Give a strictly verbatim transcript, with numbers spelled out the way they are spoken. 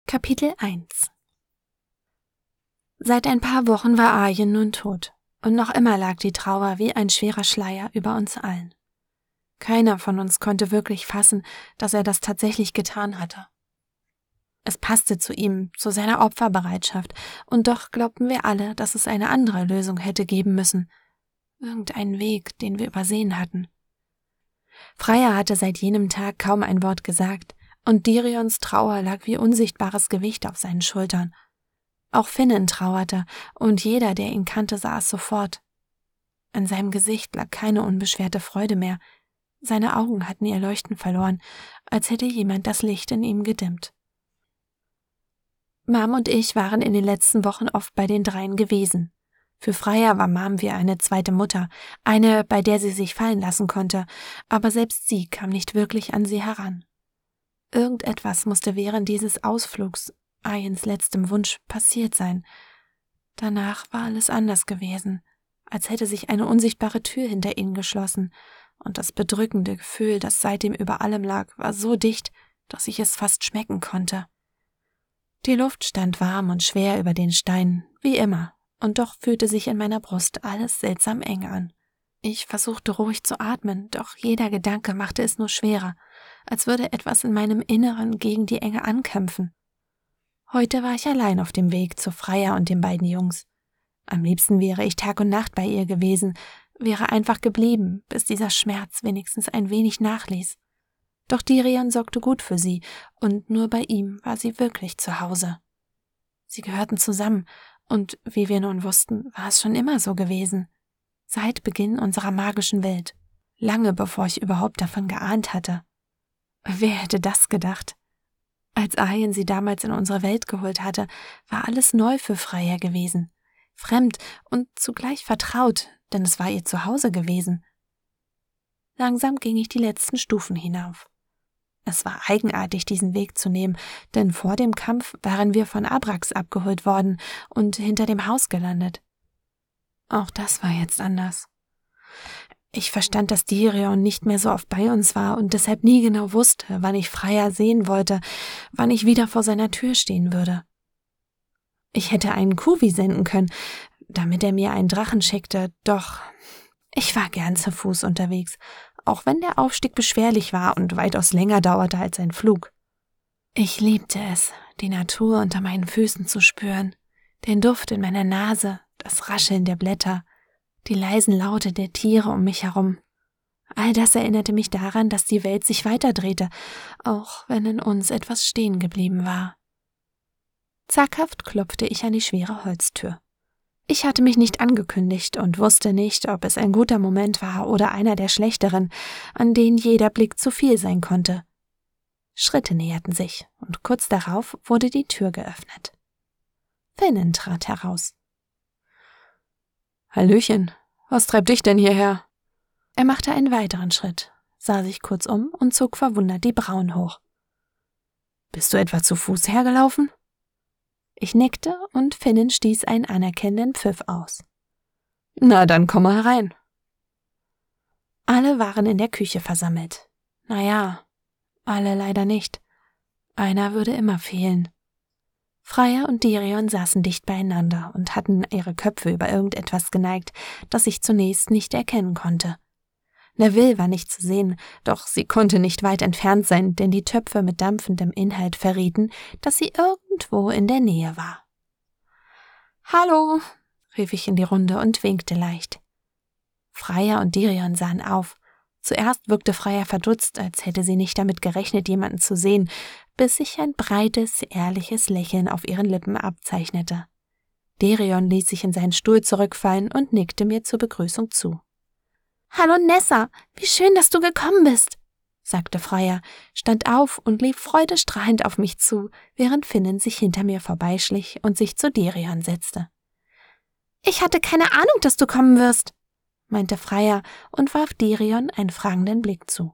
Kapitel eins. Seit ein paar Wochen war Arjen nun tot, und noch immer lag die Trauer wie ein schwerer Schleier über uns allen. Keiner von uns konnte wirklich fassen, dass er das tatsächlich getan hatte. Es passte zu ihm, zu seiner Opferbereitschaft, und doch glaubten wir alle, dass es eine andere Lösung hätte geben müssen. Irgendeinen Weg, den wir übersehen hatten. Freya hatte seit jenem Tag kaum ein Wort gesagt, und Dirions Trauer lag wie unsichtbares Gewicht auf seinen Schultern. Auch Finnen trauerte, und jeder, der ihn kannte, sah es sofort. An seinem Gesicht lag keine unbeschwerte Freude mehr. Seine Augen hatten ihr Leuchten verloren, als hätte jemand das Licht in ihm gedimmt. Mom und ich waren in den letzten Wochen oft bei den dreien gewesen. Für Freya war Mom wie eine zweite Mutter, eine, bei der sie sich fallen lassen konnte, aber selbst sie kam nicht wirklich an sie heran. Irgendetwas musste während dieses Ausflugs, Arjens letztem Wunsch, passiert sein. Danach war alles anders gewesen, als hätte sich eine unsichtbare Tür hinter ihnen geschlossen, und das bedrückende Gefühl, das seitdem über allem lag, war so dicht, dass ich es fast schmecken konnte. Die Luft stand warm und schwer über den Steinen, wie immer, und doch fühlte sich in meiner Brust alles seltsam eng an. Ich versuchte ruhig zu atmen, doch jeder Gedanke machte es nur schwerer, als würde etwas in meinem Inneren gegen die Enge ankämpfen. Heute war ich allein auf dem Weg zu Freya und den beiden Jungs. Am liebsten wäre ich Tag und Nacht bei ihr gewesen, wäre einfach geblieben, bis dieser Schmerz wenigstens ein wenig nachließ. Doch Dirion sorgte gut für sie, und nur bei ihm war sie wirklich zu Hause. Sie gehörten zusammen, und wie wir nun wussten, war es schon immer so gewesen. Seit Beginn unserer magischen Welt, lange bevor ich überhaupt davon geahnt hatte. Wer hätte das gedacht? Als Arjen sie damals in unsere Welt geholt hatte, war alles neu für Freya gewesen, fremd und zugleich vertraut, denn es war ihr Zuhause gewesen. Langsam ging ich die letzten Stufen hinauf. Es war eigenartig, diesen Weg zu nehmen, denn vor dem Kampf waren wir von Abrax abgeholt worden und hinter dem Haus gelandet. Auch das war jetzt anders. Ich verstand, dass Dirion nicht mehr so oft bei uns war und deshalb nie genau wusste, wann ich Freya sehen wollte, wann ich wieder vor seiner Tür stehen würde. Ich hätte einen Kuvi senden können, damit er mir einen Drachen schickte, doch ich war gern zu Fuß unterwegs, auch wenn der Aufstieg beschwerlich war und weitaus länger dauerte als ein Flug. Ich liebte es, die Natur unter meinen Füßen zu spüren, den Duft in meiner Nase, das Rascheln der Blätter, die leisen Laute der Tiere um mich herum. All das erinnerte mich daran, dass die Welt sich weiterdrehte, auch wenn in uns etwas stehen geblieben war. Zaghaft klopfte ich an die schwere Holztür. Ich hatte mich nicht angekündigt und wusste nicht, ob es ein guter Moment war oder einer der schlechteren, an denen jeder Blick zu viel sein konnte. Schritte näherten sich, und kurz darauf wurde die Tür geöffnet. Finnen trat heraus. »Hallöchen, was treibt dich denn hierher?« Er machte einen weiteren Schritt, sah sich kurz um und zog verwundert die Brauen hoch. »Bist du etwa zu Fuß hergelaufen?« Ich nickte, und Finnen stieß einen anerkennenden Pfiff aus. »Na, dann komm mal herein.« Alle waren in der Küche versammelt. Naja, alle leider nicht. Einer würde immer fehlen. Freya und Dirion saßen dicht beieinander und hatten ihre Köpfe über irgendetwas geneigt, das ich zunächst nicht erkennen konnte. Neville war nicht zu sehen, doch sie konnte nicht weit entfernt sein, denn die Töpfe mit dampfendem Inhalt verrieten, dass sie irgendwo in der Nähe war. »Hallo«, rief ich in die Runde und winkte leicht. Freya und Dirion sahen auf. Zuerst wirkte Freya verdutzt, als hätte sie nicht damit gerechnet, jemanden zu sehen, bis sich ein breites, ehrliches Lächeln auf ihren Lippen abzeichnete. Dirion ließ sich in seinen Stuhl zurückfallen und nickte mir zur Begrüßung zu. »Hallo Nessa, wie schön, dass du gekommen bist«, sagte Freya, stand auf und lief freudestrahlend auf mich zu, während Finnen sich hinter mir vorbeischlich und sich zu Dirion setzte. »Ich hatte keine Ahnung, dass du kommen wirst«, meinte Freya und warf Dirion einen fragenden Blick zu.